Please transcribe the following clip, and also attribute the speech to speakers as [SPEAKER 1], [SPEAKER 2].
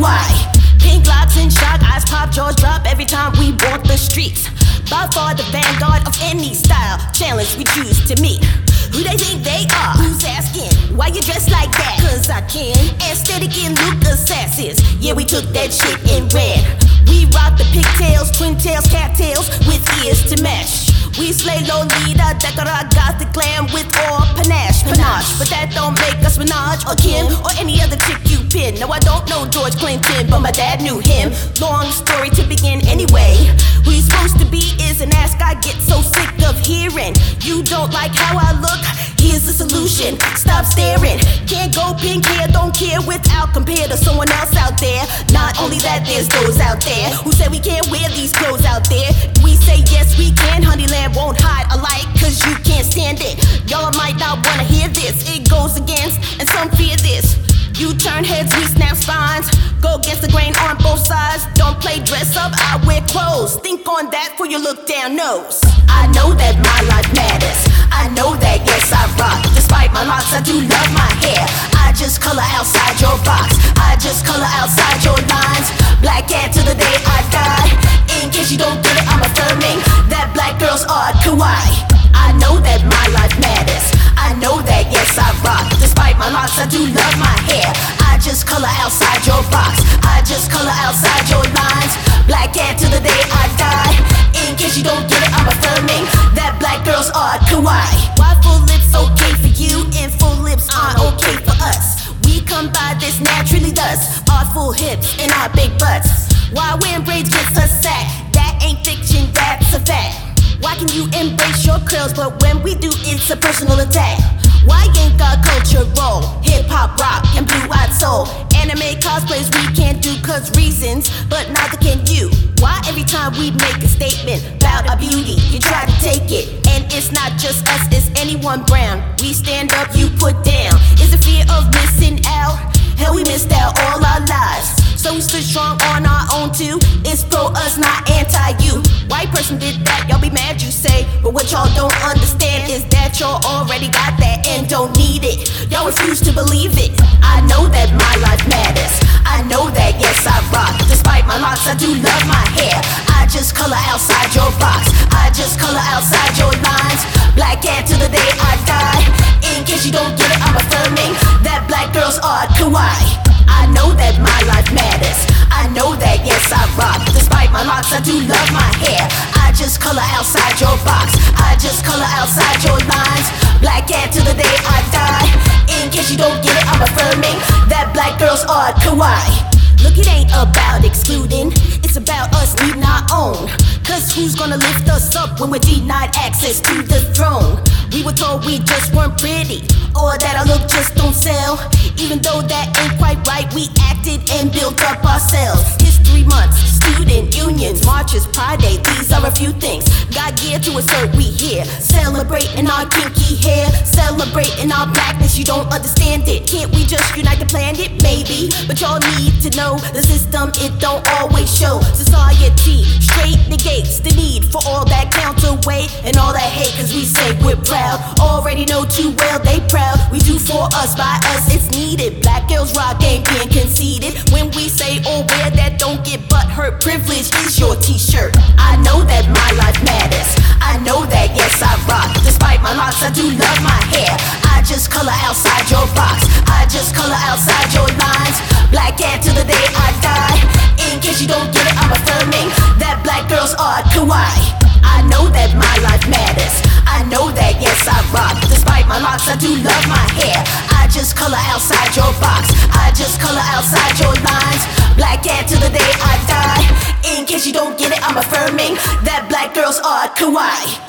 [SPEAKER 1] kawaii. Pink locks and shock eyes pop, jaws drop every time we walk the streets. By far the vanguard of any style challenge we choose to meet. Who they think they are? Who's asking? Why you dressed like that? Cause I can. Aesthetic and look assassins. Yeah, we took that shit in red. We rock the pigtails, twin tails, cattails with ears to match. We slay Lolita, Decora, gothic glam with all panache. But that don't make us Minaj or Kim or any other chick you pin. No, I don't know George Clinton, but my dad knew him. Long story to begin anyway. Who you supposed to be is an ask I get so sick of hearing. You don't like how I look? Here's the solution. Stop staring. Can't go pink hair, don't care without compared to someone else out there. Not only that, there's those out there who say we can't wear these clothes out there. We say yes we can, Honeyland won't hide alike, cause you can't stand it. Y'all might not wanna hear this. It goes against, and some fear this. You turn heads, we snap spines. Go against the grain on both sides. Don't play dress up, I wear clothes. Think on that before you look down nose. I know that my life matters. I know that, yes, I rock. Despite my locks, I do love my hair. I just color outside your box. I just color outside your lines. Black hair till the day I die. In case you don't get it, I'm affirming that black girls are kawaii. I know that my life matters. I know that, yes, I rock. Despite my locks, I do love my hair. I just color outside your box. I just color outside your lines. Black hair till the day I die. In case you don't get it, I'm affirming that black girls are kawaii. Why full lips okay for you and full lips aren't okay for us? We come by this naturally thus. Artful hips and our big butts. Why wearing braids gets us sacked? That ain't fiction, that's a fact. Why can you embrace your curls, but when we do, it's a personal attack? Why ain't our culture roll? Hip-hop, rock, and blue-eyed soul. Anime cosplays we can't do cause reasons, but neither can you. Why every time we make a statement about our beauty, you try to take it? And it's not just us, it's anyone brown. We stand up, you put down. Is it fear of missing out? Hell, we missed out all our lives. So we stood strong on our own too. It's pro us, not anti-you. White person did that, y'all be mad you say. But what y'all don't understand is that y'all already got that and don't need it. Y'all refuse to believe it. I know that my life matters. I know that, yes, I rock. Despite my locks, I do love my hair. I just color outside your box. I just color outside your lines. Black hair till the day I die. In case you don't get it, I'm affirming that black girls are kawaii. I know that my life matters. I know that, yes, I rock. Despite my locks, I do love my hair. I just color outside your box. I just color outside your lines. Black hair till the day I die. In case you don't get it, I'm affirming that black girls are kawaii. Look, it ain't about excluding, it's about us needing our own. Cause who's gonna lift us up when we're denied access to the throne? We were told we just weren't pretty, or that our look just don't sell. Even though that ain't quite right, we acted and built up ourselves. History months, student unions, marches, Pride Day, these are a few things got geared to assert we here. Celebrating our kinky hair, celebrating our blackness, you don't understand it. Can't we just unite the planet? Maybe, but y'all need to know the system, it don't always show. Society straight negates the need for all that counterweight and all that hate, cause we say we're proud. Already know too well they proud. We do for us, by us, it's needed. Black girls rock ain't being conceited. When we say or wear that, don't get butt hurt. Privilege is your t-shirt. I know that my life matters. I know that, yes, I rock. Despite my locks, I do love my hair. I just color outside your box. I just color outside your lines. Black hair till the day I die. In case you don't get it, I'm affirming that black girls are kawaii. I know that my life matters. I know that, yes, I rock. Despite my locks, I do love my hair. I just color outside your box. I just color outside your lines. Black hair till the day I die. In case you don't get it, I'm affirming that black girls are kawaii.